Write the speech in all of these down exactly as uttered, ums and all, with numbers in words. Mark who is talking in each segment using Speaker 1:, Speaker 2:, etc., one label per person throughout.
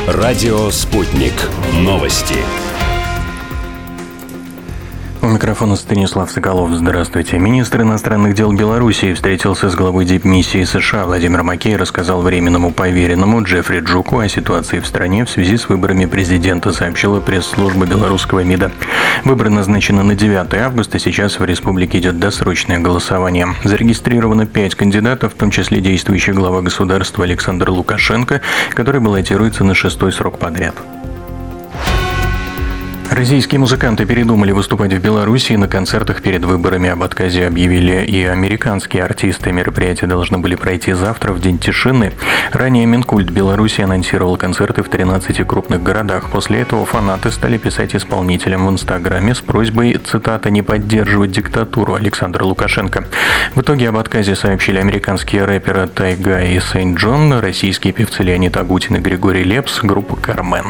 Speaker 1: Радио «Спутник». Новости.
Speaker 2: У микрофона Станислав Соколов. Здравствуйте. Министр иностранных дел Белоруссии встретился с главой дипмиссии США Владимир Маккей, рассказал временному поверенному Джеффри Джуку о ситуации в стране в связи с выборами президента, сообщила пресс-служба белорусского МИДа. Выборы назначены на девятое августа, сейчас в республике идет досрочное голосование. Зарегистрировано пять кандидатов, в том числе действующий глава государства Александр Лукашенко, который баллотируется на шестой срок подряд. Российские музыканты передумали выступать в Беларуси, на концертах перед выборами об отказе объявили и американские артисты. Мероприятия должны были пройти завтра, в День тишины. Ранее Минкульт Беларуси анонсировал концерты в тринадцати крупных городах. После этого фанаты стали писать исполнителям в Инстаграме с просьбой, цитата, «не поддерживать диктатуру Александра Лукашенко». В итоге об отказе сообщили американские рэперы Тайга и Сейнт Джон, российские певцы Леонид Агутин и Григорий Лепс, группа «Кармен».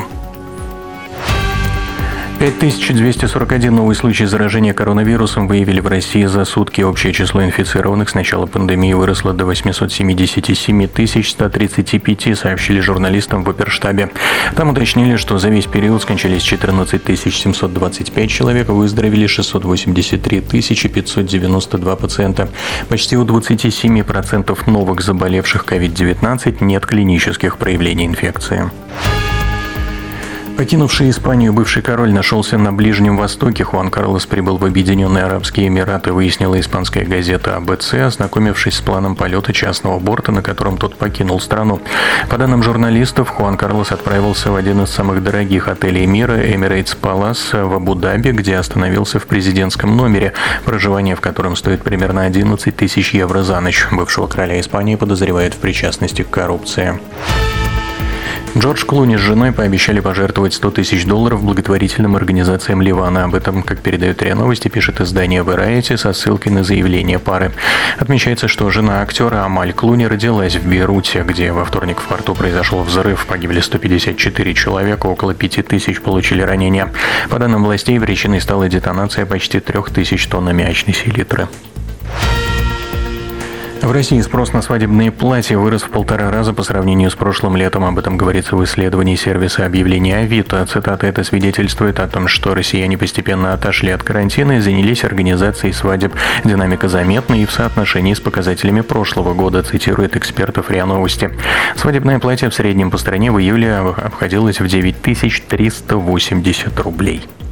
Speaker 2: пять тысяч двести сорок один новый случай заражения коронавирусом выявили в России за сутки. Общее число инфицированных с начала пандемии выросло до восемьсот семьдесят семь тысяч сто тридцать пять, сообщили журналистам в оперштабе. Там уточнили, что за весь период скончались четырнадцать тысяч семьсот двадцать пять человек, выздоровели шестьсот восемьдесят три тысячи пятьсот девяносто два пациента. Почти у двадцати семи процентов новых заболевших ковид девятнадцать нет клинических проявлений инфекции. Покинувший Испанию бывший король нашелся на Ближнем Востоке. Хуан Карлос прибыл в Объединенные Арабские Эмираты, выяснила испанская газета А Бэ Цэ, ознакомившись с планом полета частного борта, на котором тот покинул страну. По данным журналистов, Хуан Карлос отправился в один из самых дорогих отелей мира Emirates Palace в Абу-Даби, где остановился в президентском номере, проживание в котором стоит примерно одиннадцать тысяч евро за ночь. Бывшего короля Испании подозревают в причастности к коррупции. Джордж Клуни с женой пообещали пожертвовать сто тысяч долларов благотворительным организациям Ливана. Об этом, как передает РИА Новости, пишет издание Variety со ссылкой на заявление пары. Отмечается, что жена актера Амаль Клуни родилась в Бейруте, где во вторник в порту произошел взрыв. Погибли сто пятьдесят четыре человека, около пяти тысяч получили ранения. По данным властей, причиной стала детонация почти трех тысяч тонн аммиачной селитры. В России спрос на свадебные платья вырос в полтора раза по сравнению с прошлым летом. Об этом говорится в исследовании сервиса объявлений Авито. Цитата: «Это свидетельствует о том, что россияне постепенно отошли от карантина и занялись организацией свадеб. Динамика заметна и в соотношении с показателями прошлого года», цитирует экспертов РИА Новости. Свадебное платье в среднем по стране в июле обходилось в девять тысяч триста восемьдесят рублей.